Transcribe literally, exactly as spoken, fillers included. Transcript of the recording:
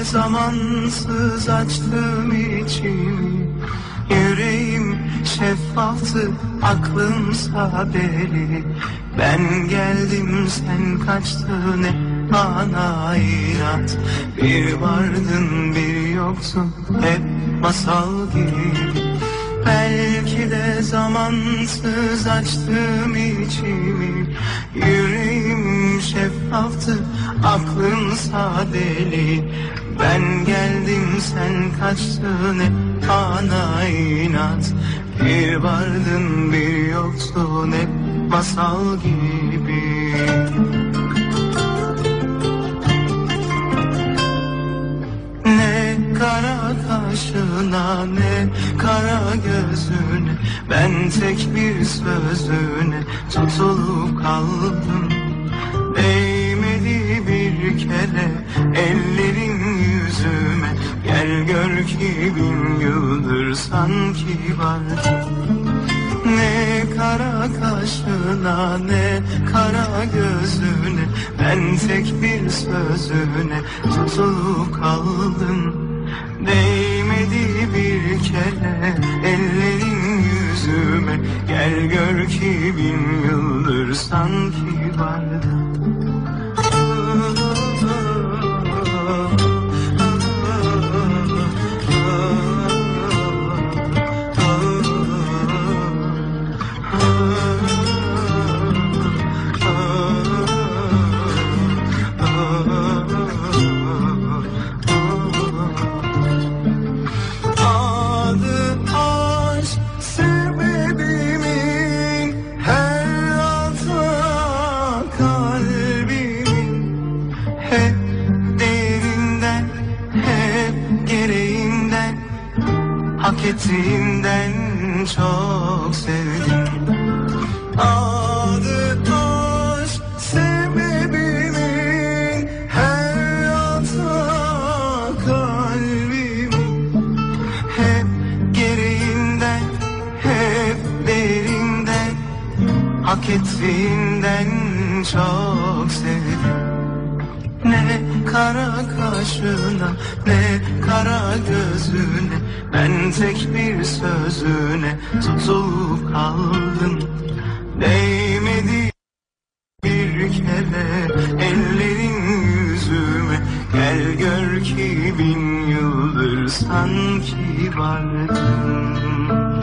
zamansız açtım içimi. Yüreğim şeffaftı, aklımsa deli. Ben geldim sen kaçtın, hep bana inat. Bir vardın bir yoktun, hep masal gibi. Belki de zamansız açtım içimi. Yüreğim şeffaftı, aklımsa deli. Ben geldim sen kaçtın, hep bana inat. Bir vardın bir yoktun, hep masal gibi. Ne kara kaşına ne kara gözüne, ben tek bir sözüne tutulup kaldım. Değmedi bir kere ellerin yüzüme. Gel gör ki bin yıldır sanki vardı. Ne kara kaşına ne kara gözüne, ben tek bir sözüne tutulup kaldım. Değmedi bir kere ellerin yüzüme. Gel gör ki bin yıldır sanki vardı. Ettiğinden çok sevdim. Adı aşk sebebimin, her hata kalbimin. Hep gereğinden, hep derinden, hak ettiğinden çok sevdim. Ne kara kaşına ne kara gözüne, ben tek bir sözüne tutulup kaldım. Değmedi bir kere ellerin yüzüme. Gel gör ki bin yıldır sanki vardım.